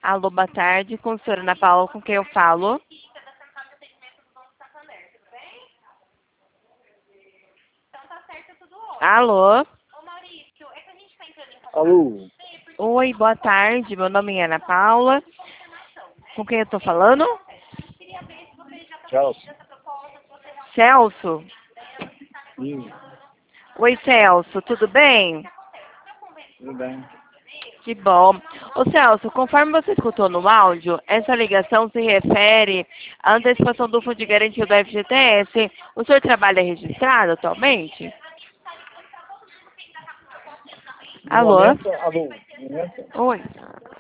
Alô, boa tarde, consultora Ana Paula, com quem eu falo? Alô? Alô, Oi, boa tarde, meu nome é Ana Paula. Com quem eu tô falando? Chelsea. Celso? Sim, Oi, Celso, tudo bem? tudo bem. Que bom. Ô Celso, conforme você escutou no áudio, essa ligação se refere à antecipação do fundo de garantia do FGTS. O senhor trabalha registrado atualmente? No Alô? momento, alô, no momento, Oi.